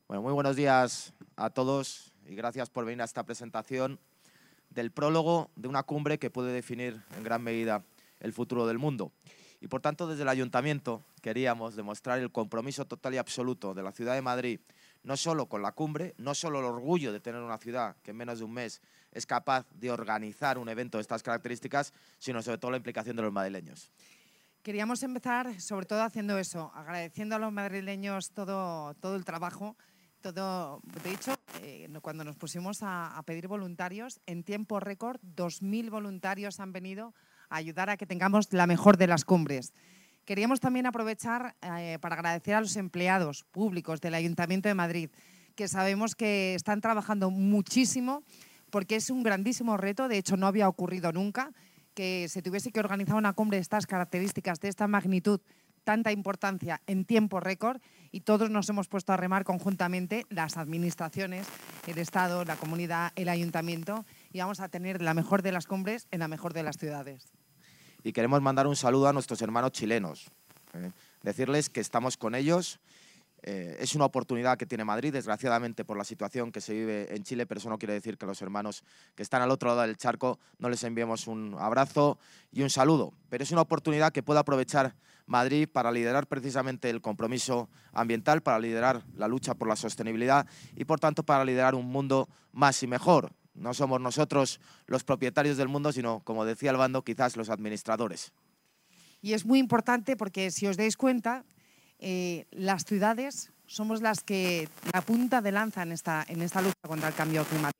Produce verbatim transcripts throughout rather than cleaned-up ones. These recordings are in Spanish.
Bueno, muy buenos días a todos y gracias por venir a esta presentación del prólogo de una cumbre que puede definir en gran medida el futuro del mundo. Y por tanto, desde el Ayuntamiento queríamos demostrar el compromiso total y absoluto de la ciudad de Madrid, no solo con la cumbre, no solo el orgullo de tener una ciudad que en menos de un mes es capaz de organizar un evento de estas características, sino sobre todo la implicación de los madrileños. Queríamos empezar sobre todo haciendo eso, agradeciendo a los madrileños todo, todo el trabajo. Todo, de hecho, eh, cuando nos pusimos a, a pedir voluntarios, en tiempo récord, dos mil voluntarios han venido a ayudar a que tengamos la mejor de las cumbres. Queríamos también aprovechar eh, para agradecer a los empleados públicos del Ayuntamiento de Madrid, que sabemos que están trabajando muchísimo porque es un grandísimo reto, de hecho no había ocurrido nunca, que se tuviese que organizar una cumbre de estas características, de esta magnitud, tanta importancia en tiempo récord, y todos nos hemos puesto a remar conjuntamente, las administraciones, el Estado, la comunidad, el Ayuntamiento, y vamos a tener la mejor de las cumbres en la mejor de las ciudades. Y queremos mandar un saludo a nuestros hermanos chilenos, eh, decirles que estamos con ellos. Eh, es una oportunidad que tiene Madrid, desgraciadamente por la situación que se vive en Chile, pero eso no quiere decir que los hermanos que están al otro lado del charco no les enviemos un abrazo y un saludo. Pero es una oportunidad que puede aprovechar Madrid para liderar precisamente el compromiso ambiental, para liderar la lucha por la sostenibilidad y, por tanto, para liderar un mundo más y mejor. No somos nosotros los propietarios del mundo, sino, como decía el bando, quizás los administradores. Y es muy importante porque, si os dais cuenta, Eh, las ciudades somos las que la punta de lanza en esta, en esta lucha contra el cambio climático.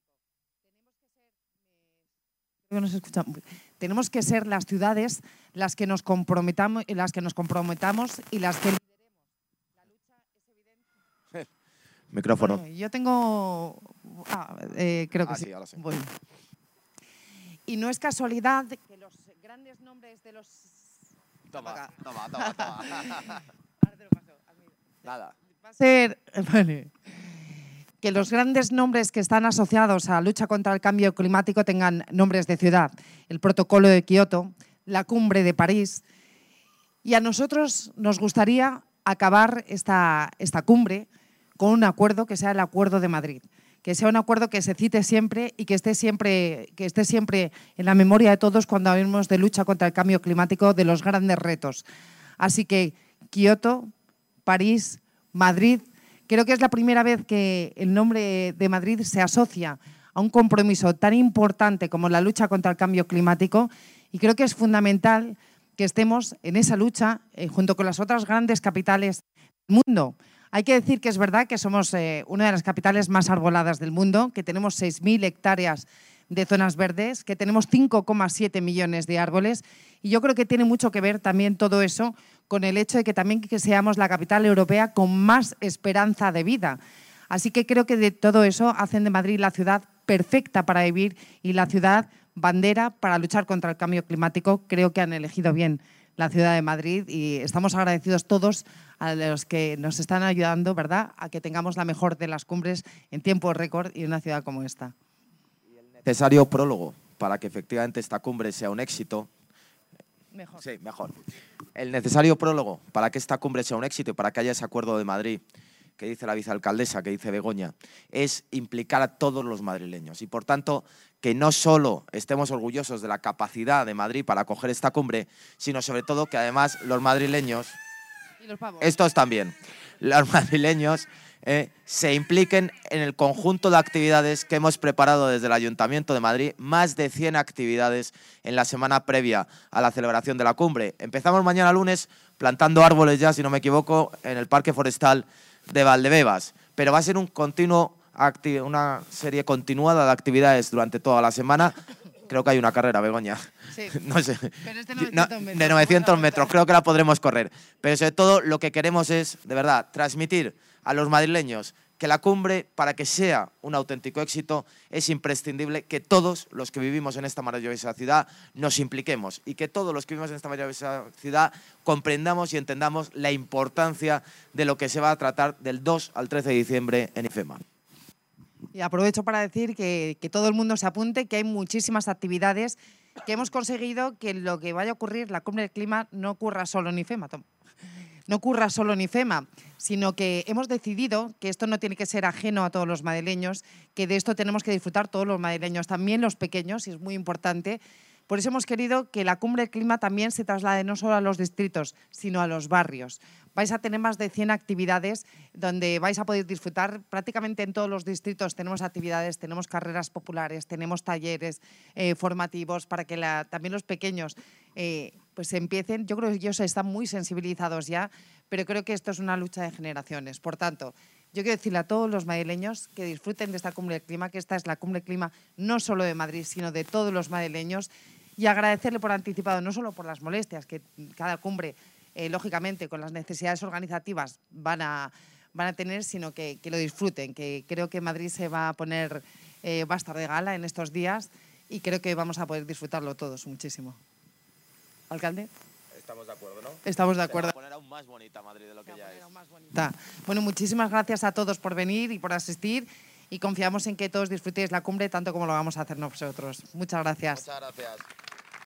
Tenemos que ser, tenemos que ser las ciudades las que nos comprometamos, las que nos comprometamos y las que lideremos. La lucha es evidente. Micrófono. Bueno, yo tengo, ah, eh, creo que ah, sí. sí, ahora sí. Bueno. Y no es casualidad que los grandes nombres de los. Toma, toma, toma, toma. Nada. Va a ser, vale, que los grandes nombres que están asociados a la lucha contra el cambio climático tengan nombres de ciudad. El protocolo de Kioto, la cumbre de París. Y a nosotros nos gustaría acabar esta, esta cumbre con un acuerdo que sea el Acuerdo de Madrid. Que sea un acuerdo que se cite siempre y que esté siempre, que esté siempre en la memoria de todos cuando hablemos de lucha contra el cambio climático, de los grandes retos. Así que Kioto, París, Madrid. Creo que es la primera vez que el nombre de Madrid se asocia a un compromiso tan importante como la lucha contra el cambio climático, y creo que es fundamental que estemos en esa lucha eh, junto con las otras grandes capitales del mundo. Hay que decir que es verdad que somos eh, una de las capitales más arboladas del mundo, que tenemos seis mil hectáreas de zonas verdes, que tenemos cinco coma siete millones de árboles, y yo creo que tiene mucho que ver también todo eso con el hecho de que también que seamos la capital europea con más esperanza de vida. Así que creo que de todo eso hacen de Madrid la ciudad perfecta para vivir y la ciudad bandera para luchar contra el cambio climático. Creo que han elegido bien la ciudad de Madrid y estamos agradecidos todos a los que nos están ayudando, ¿verdad?, a que tengamos la mejor de las cumbres en tiempo récord y en una ciudad como esta. Y el necesario prólogo para que efectivamente esta cumbre sea un éxito. Mejor. Sí, mejor. El necesario prólogo para que esta cumbre sea un éxito y para que haya ese acuerdo de Madrid, que dice la vicealcaldesa, que dice Begoña, es implicar a todos los madrileños. Y por tanto, que no solo estemos orgullosos de la capacidad de Madrid para acoger esta cumbre, sino sobre todo que además los madrileños, ¿Y los pavos? estos también, los madrileños eh, se impliquen en el conjunto de actividades que hemos preparado desde el Ayuntamiento de Madrid, más de cien actividades en la semana previa a la celebración de la cumbre. Empezamos mañana lunes plantando árboles ya, si no me equivoco, en el Parque Forestal de Valdebebas, pero va a ser un continuo, una serie continuada de actividades durante toda la semana. Creo que hay una carrera, Begoña. Sí, no sé. pero es de novecientos novecientos metros. De novecientos metros, creo que la podremos correr. Pero sobre todo lo que queremos es, de verdad, transmitir a los madrileños que la cumbre, para que sea un auténtico éxito, es imprescindible que todos los que vivimos en esta maravillosa ciudad nos impliquemos y que todos los que vivimos en esta maravillosa ciudad comprendamos y entendamos la importancia de lo que se va a tratar del dos al trece de diciembre en IFEMA. Y aprovecho para decir que, que todo el mundo se apunte, que hay muchísimas actividades, que hemos conseguido que lo que vaya a ocurrir, la cumbre del clima, no ocurra solo en IFEMA. no ocurra solo en IFEMA, sino que hemos decidido que esto no tiene que ser ajeno a todos los madrileños, que de esto tenemos que disfrutar todos los madrileños, también los pequeños, y es muy importante. Por eso hemos querido que la Cumbre del Clima también se traslade no solo a los distritos, sino a los barrios. Vais a tener más de cien actividades donde vais a poder disfrutar. Prácticamente en todos los distritos tenemos actividades, tenemos carreras populares, tenemos talleres eh, formativos para que la, también los pequeños eh, pues empiecen. Yo creo que ellos están muy sensibilizados ya, pero creo que esto es una lucha de generaciones. Por tanto, yo quiero decirle a todos los madrileños que disfruten de esta Cumbre del Clima, que esta es la Cumbre del Clima no solo de Madrid, sino de todos los madrileños, y agradecerle por anticipado, no solo por las molestias que cada cumbre, eh, lógicamente, con las necesidades organizativas van a, van a tener, sino que, que lo disfruten, que creo que Madrid se va a poner, eh, va a estar de gala en estos días y creo que vamos a poder disfrutarlo todos muchísimo. ¿Alcalde? Estamos de acuerdo, ¿no? Estamos de acuerdo. Se va a poner aún más bonita Madrid de lo que ya es. Bueno, muchísimas gracias a todos por venir y por asistir y confiamos en que todos disfrutéis la cumbre tanto como lo vamos a hacer nosotros. Muchas gracias. Muchas gracias.